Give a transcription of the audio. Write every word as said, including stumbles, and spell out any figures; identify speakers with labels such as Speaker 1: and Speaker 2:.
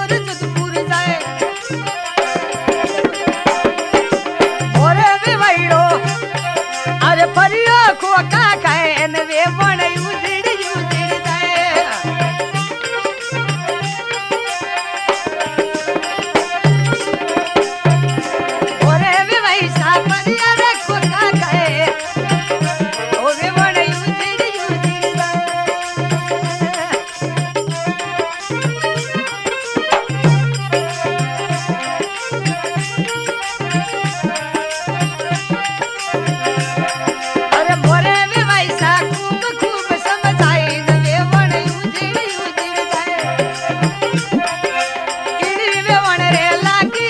Speaker 1: जोधपुर जाए मोरे भी वहीरो अरे परियो खोका खाए न वे बण उजड़ उजड़ जाए मोरे भी वैसा परिया रे खोका खाए ओ वे बण उजड़ उजड़ जाए अरे मोरे भी वैसा खूब खूब समझाए न वे बण उजड़ उजड़ जाए इड़ी वे बण रे लागी